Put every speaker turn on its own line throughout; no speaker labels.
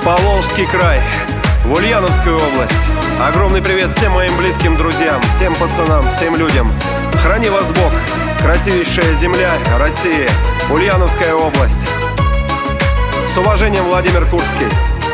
Поволжский край, в Ульяновскую область. Огромный привет всем моим близким друзьям, всем пацанам, всем людям. Храни вас Бог, красивейшая земля России, Ульяновская область. С уважением, Владимир Курский.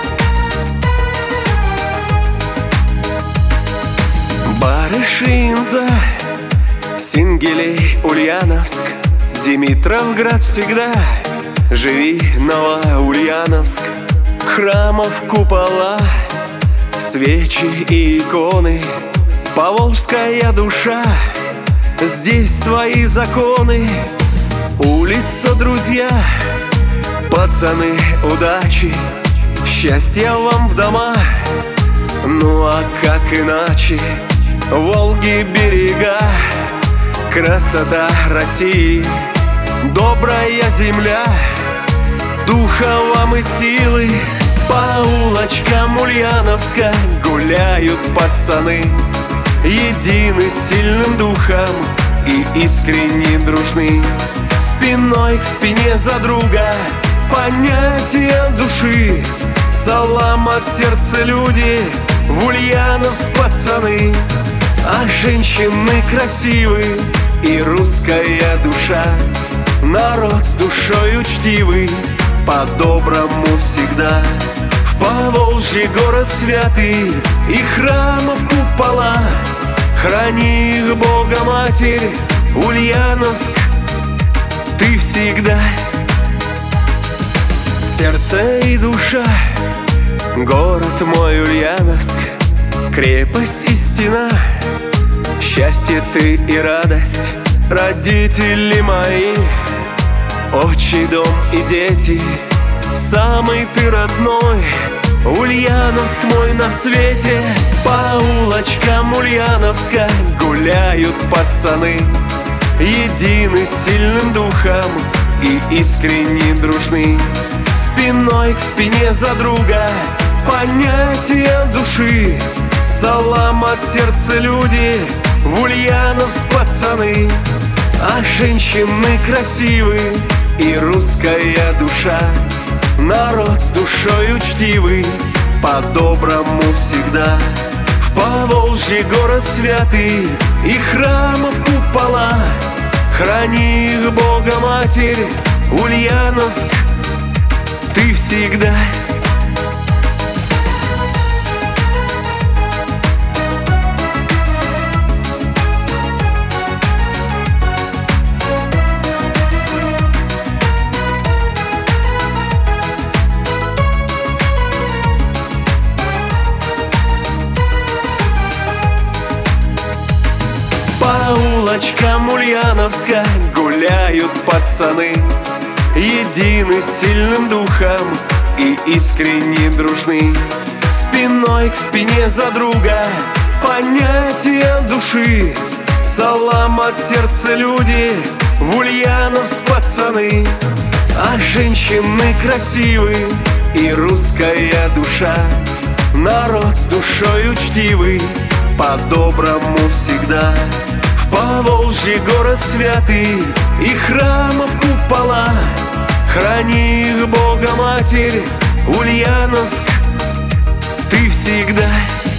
Барышинза, Сингелей, Ульяновск, Димитровград всегда. Живи, Новоульяновск, храмов купола, свечи и иконы, поволжская душа. Здесь свои законы, улица, друзья, пацаны, удачи, счастья вам в дома. Ну а как иначе, Волги берега, красота России, добрая земля. Духа вам и силы, по улочкам Ульяновска гуляют пацаны, едины сильным духом и искренне дружны. Спиной к спине за друга, понятие души, салам от сердца люди, в Ульяновск пацаны. А женщины красивы и русская душа, народ с душой учтивый, по-доброму всегда. В Поволжье город святый и храмов купола, храни их Бога Матерь, Ульяновск, ты всегда. Сердце и душа, город мой Ульяновск, крепость и стена, счастье ты и радость, родители мои, отчий дом и дети, самый ты родной, Ульяновск мой на свете. По улочкам Ульяновска гуляют пацаны, едины сильным духом и искренне дружны. Спиной к спине за друга, понятие души, салам от сердца люди, в Ульяновск пацаны. А женщины красивы и русская душа, народ с душой учтивый, по-доброму всегда. В Поволжье город святый и храмов купола, храни их Бога Матерь, Ульяновск, ты всегда. По улочкам Ульяновска гуляют пацаны, едины сильным духом и искренне дружны. Спиной к спине за друга, понятие души, салам от сердца люди, в Ульяновск пацаны. А женщины красивы и русская душа, народ с душой учтивый, по-доброму всегда. В Поволжье город святый и храмов купола, храни их Бога Матерь, Ульяновск, ты всегда.